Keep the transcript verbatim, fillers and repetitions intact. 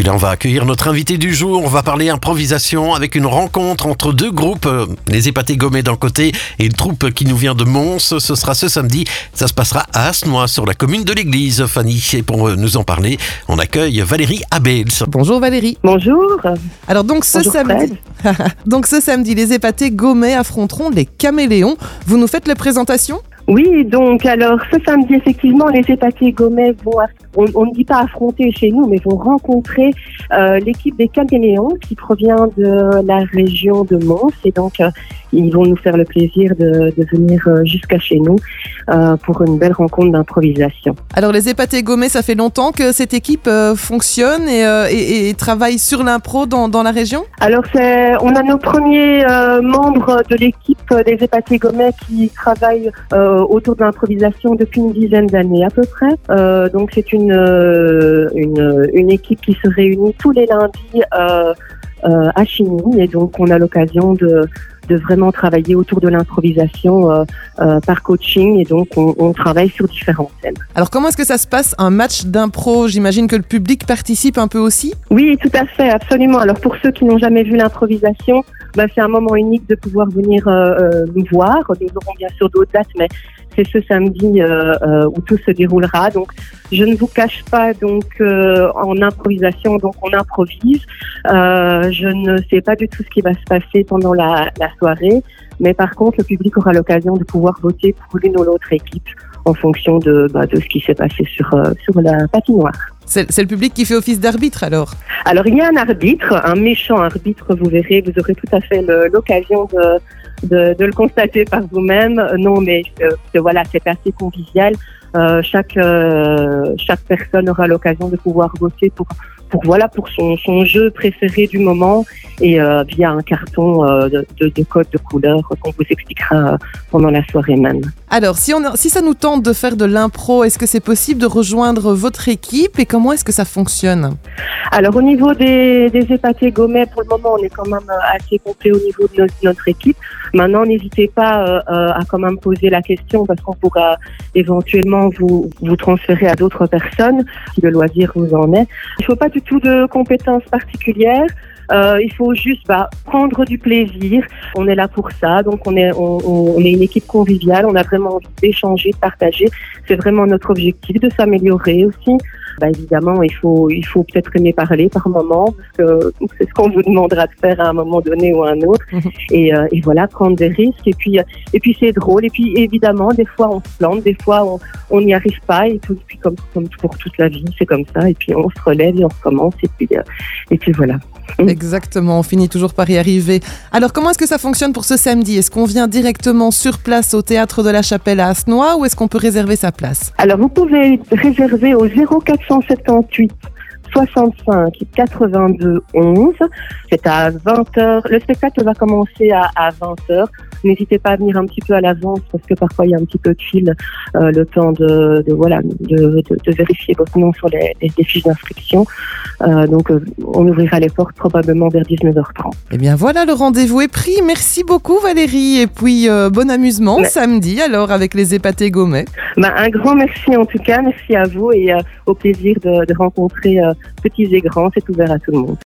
là, on va accueillir notre invité du jour. On va parler improvisation avec une rencontre entre deux groupes, les Épatés Gommets d'un côté et une troupe qui nous vient de Mons. Ce sera ce samedi. Ça se passera à Hasnois, sur la commune de l'Église, Fanny. Et pour nous en parler, on accueille Valérie Abels. Bonjour Valérie. Bonjour. Alors donc ce Bonjour samedi, donc ce samedi, les Épatés Gommets affronteront les Caméléons. Vous nous faites les présentations ? Oui, donc alors ce samedi, effectivement, les Épatés Gommets vont, on, on ne dit pas affronter chez nous, mais vont rencontrer euh, l'équipe des Caméléons qui provient de la région de Mons. Et donc, euh, ils vont nous faire le plaisir de, de venir euh, jusqu'à chez nous euh, pour une belle rencontre d'improvisation. Alors les Épatés Gommets, ça fait longtemps que cette équipe euh, fonctionne et, euh, et, et travaille sur l'impro dans, dans la région ? Alors, c'est, on a nos premiers euh, membres de l'équipe des Épatés Gommets qui travaillent euh, autour de l'improvisation depuis une dizaine d'années à peu près. Euh, donc c'est une, euh, une une équipe qui se réunit tous les lundis euh, euh, à Chigny, et donc on a l'occasion de de vraiment travailler autour de l'improvisation euh, euh, par coaching, et donc on, on travaille sur différents thèmes. Alors comment est-ce que ça se passe, un match d'impro ? J'imagine que le public participe un peu aussi ? Oui, tout à fait, absolument. Alors pour ceux qui n'ont jamais vu l'improvisation, bah, c'est un moment unique de pouvoir venir euh, nous voir. Nous aurons bien sûr d'autres dates, mais c'est ce samedi euh, euh, où tout se déroulera. Donc, je ne vous cache pas, donc euh, en improvisation, donc on improvise. Euh, je ne sais pas du tout ce qui va se passer pendant la, la soirée, mais par contre, le public aura l'occasion de pouvoir voter pour l'une ou l'autre équipe en fonction de, bah, de ce qui s'est passé sur, euh, sur la patinoire. C'est, c'est le public qui fait office d'arbitre alors ? Alors, il y a un arbitre, un méchant arbitre, vous verrez, vous aurez tout à fait le, l'occasion de, de, de le constater par vous-même. Non, mais euh, voilà, c'est assez convivial. Euh, chaque, euh, chaque personne aura l'occasion de pouvoir voter pour, pour, voilà, pour son, son jeu préféré du moment, et euh, via un carton euh, de, de, de code de couleur qu'on vous expliquera pendant la soirée même. Alors, si, on a, si ça nous tente de faire de l'impro, est-ce que c'est possible de rejoindre votre équipe et comment est-ce que ça fonctionne ? Alors, au niveau des, des Épatés Gommets, pour le moment, on est quand même assez complet au niveau de notre, notre équipe. Maintenant, n'hésitez pas euh, à quand même poser la question, parce qu'on pourra éventuellement vous, vous transférer à d'autres personnes si le loisir vous en est. Il ne faut pas du tout de compétences particulières. Euh, il faut juste bah, prendre du plaisir. On est là pour ça, donc on est, on, on est une équipe conviviale. On a vraiment envie d'échanger, de partager. C'est vraiment notre objectif, de s'améliorer aussi. Bah, évidemment, il faut, il faut peut-être aimer parler par moment, parce que c'est ce qu'on vous demandera de faire à un moment donné ou à un autre. Et, euh, et voilà, prendre des risques. Et puis, et puis c'est drôle. Et puis évidemment, des fois on se plante, des fois on on n'y arrive pas. Et tout, puis comme, comme pour toute la vie, c'est comme ça. Et puis on se relève et on recommence. Et puis, euh, et puis voilà. Exactement, on finit toujours par y arriver. Alors comment est-ce que ça fonctionne pour ce samedi ? Est-ce qu'on vient directement sur place au Théâtre de la Chapelle à Hasnois, ou est-ce qu'on peut réserver sa place ? Alors vous pouvez réserver au zéro quatre cent soixante-dix-huit soixante-cinq quatre-vingt-deux onze. C'est à vingt heures. Le spectacle va commencer à, à vingt heures. N'hésitez pas à venir un petit peu à l'avance, parce que parfois il y a un petit peu de fil, euh, le temps de, de voilà de, de, de vérifier votre nom sur les, les, les fiches d'inscription. Euh, donc euh, on ouvrira les portes probablement vers dix-neuf heures trente. Eh bien voilà, le rendez-vous est pris. Merci beaucoup Valérie, et puis euh, bon amusement Mais... samedi alors avec les Épatés Gommets. Ben, un grand merci en tout cas, merci à vous, et euh, au plaisir de, de rencontrer euh, petits et grands, c'est ouvert à tout le monde.